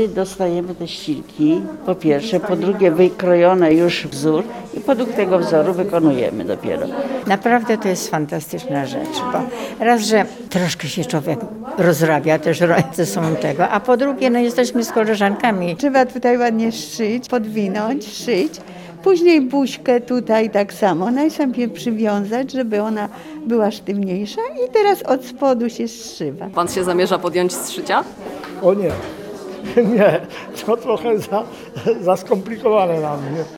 wtedy dostajemy te ścilki, po pierwsze, po drugie wykrojony już wzór i podług tego wzoru wykonujemy dopiero. Naprawdę to jest fantastyczna rzecz, bo raz, że troszkę się człowiek rozrabia, też ręce są tego, a po drugie, no jesteśmy z koleżankami. Trzeba tutaj ładnie szyć, podwinąć, szyć. Później buźkę tutaj tak samo, najpierw przywiązać, żeby ona była sztywniejsza i teraz od spodu się zszywa. Pan się zamierza podjąć zszycia? O nie, nie, to trochę za skomplikowane dla mnie.